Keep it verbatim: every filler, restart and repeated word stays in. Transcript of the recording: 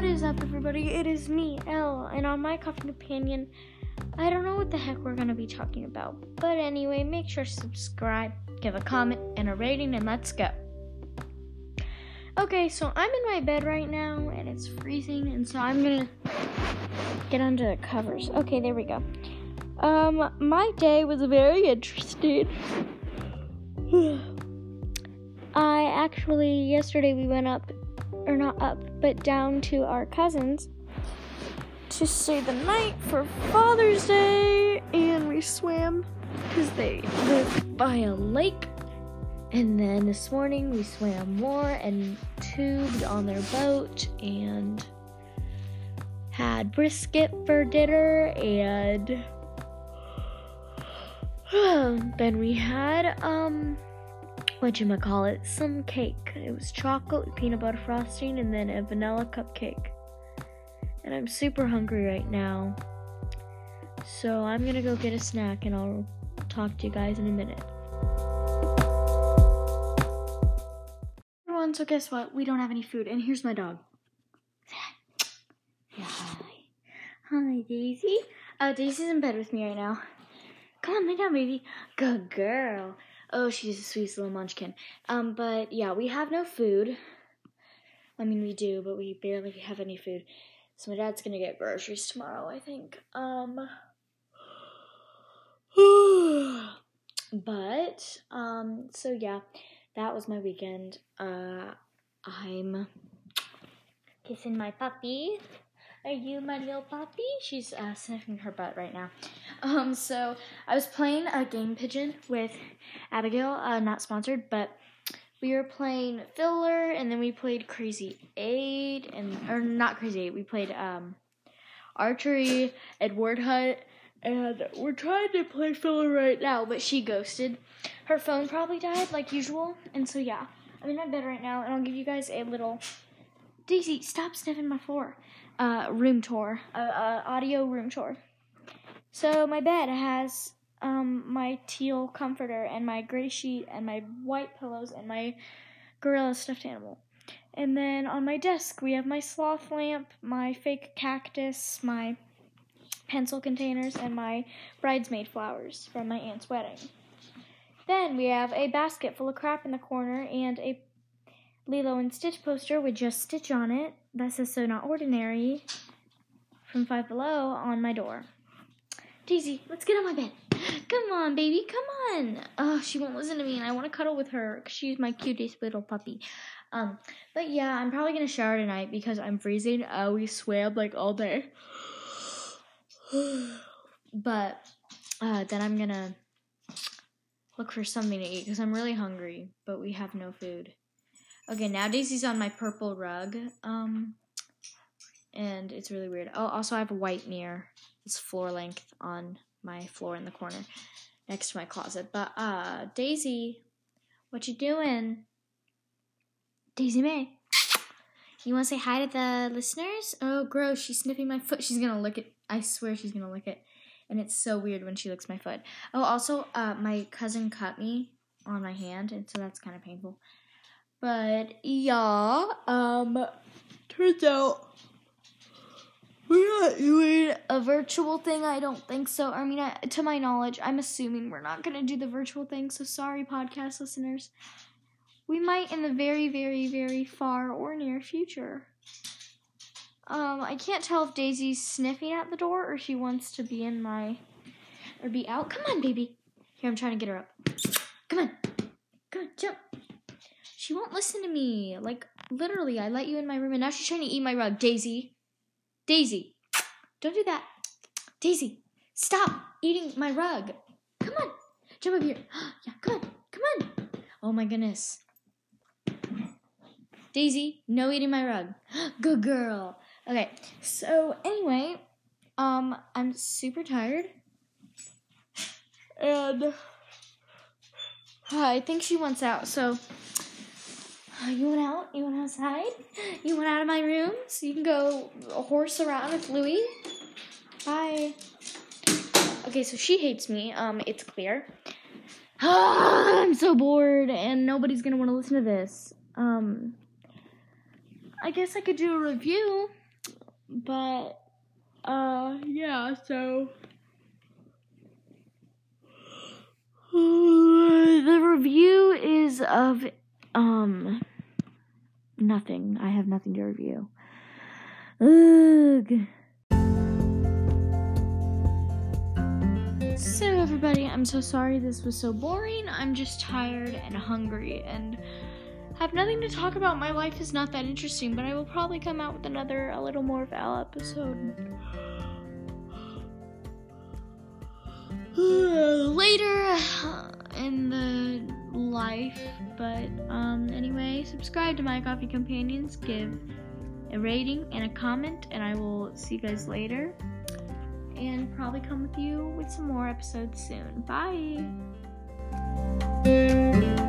What is up, everybody? It is me, Elle, and on my Coffee Companion, I don't know what the heck we're going to be talking about. But anyway, make sure to subscribe, give a comment, and a rating, and let's go. Okay, so I'm in my bed right now, and it's freezing, and so I'm going to get under the covers. Okay, there we go. Um, my day was very interesting. I actually, yesterday we went up, or not up, but down to our cousins to stay the night for Father's Day, and we swam because they live by a lake. And then this morning we swam more and tubed on their boat and had brisket for dinner, and then we had um whatchamacallit, some cake. It was chocolate with peanut butter frosting and then a vanilla cupcake. And I'm super hungry right now, so I'm gonna go get a snack and I'll talk to you guys in a minute. Everyone, so guess what? We don't have any food, and here's my dog. Yeah, hi. Hi, Daisy. Uh, Daisy's in bed with me right now. Come on, lay down, baby. Good girl. Oh, she's the sweetest little munchkin. Um, but yeah, we have no food. I mean, we do, but we barely have any food. So my dad's gonna get groceries tomorrow, I think. Um, but, um, so yeah, that was my weekend. Uh, I'm kissing my puppy. Are you my little puppy? She's uh, sniffing her butt right now. Um, so I was playing a game pigeon with Abigail, uh, not sponsored, but we were playing Filler, and then we played Crazy Eight, and or not Crazy Eight. We played um, archery and word hunt, and we're trying to play Filler right now, but she ghosted. Her phone probably died like usual, and so yeah, I'm in my bed right now, and I'll give you guys a little. Daisy, stop sniffing my floor. Uh, room tour, uh, uh, audio room tour. So my bed has um my teal comforter and my gray sheet and my white pillows and my gorilla stuffed animal. And then on my desk we have my sloth lamp, my fake cactus, my pencil containers, and my bridesmaid flowers from my aunt's wedding. Then we have a basket full of crap in the corner and a Lilo and Stitch poster with just Stitch on it that says "So Not Ordinary" from Five Below on my door. Daisy, let's get on my bed. Come on, baby, come on. Oh, she won't listen to me, and I want to cuddle with her because she's my cutest little puppy. Um, but yeah, I'm probably going to shower tonight because I'm freezing. Uh, we swam like all day. But uh, then I'm going to look for something to eat because I'm really hungry, but we have no food. Okay, now Daisy's on my purple rug, um, and it's really weird. Oh, also I have a white mirror. It's floor length on my floor in the corner next to my closet. But, uh, Daisy, what you doing? Daisy May, you want to say hi to the listeners? Oh, gross, she's sniffing my foot. She's gonna lick it. I swear she's gonna lick it. And it's so weird when she licks my foot. Oh, also, uh, my cousin cut me on my hand, and so that's kind of painful. But, yeah, um, turns out we're not doing a virtual thing. I don't think so. I mean, I, to my knowledge, I'm assuming we're not going to do the virtual thing, so sorry, podcast listeners. We might in the very, very, very far or near future. Um, I can't tell if Daisy's sniffing at the door or she wants to be in my, or be out. Come on, baby. Here, I'm trying to get her up. Come on. Come on, jump. She won't listen to me. Like, literally, I let you in my room, and now she's trying to eat my rug. Daisy. Daisy. Don't do that. Daisy. Stop eating my rug. Come on. Jump over here. Yeah, come on. Come on. Oh, my goodness. Daisy, no eating my rug. Good girl. Okay, so anyway, um, I'm super tired. And I think she wants out, so... You want out? You want outside? You want out of my room so you can go horse around with Louie? Bye. Okay, so she hates me. Um, it's clear. I'm so bored, and nobody's gonna want to listen to this. Um, I guess I could do a review but, uh, yeah, so... The review is of, um, nothing. I have nothing to review. Ugh. So, everybody, I'm so sorry this was so boring. I'm just tired and hungry and have nothing to talk about. My life is not that interesting, but I will probably come out with another, a little more Val episode later in the life. But, um, anyway, subscribe to My Coffee Companions, give a rating and a comment, and I will see you guys later. And probably come with you with some more episodes soon. Bye!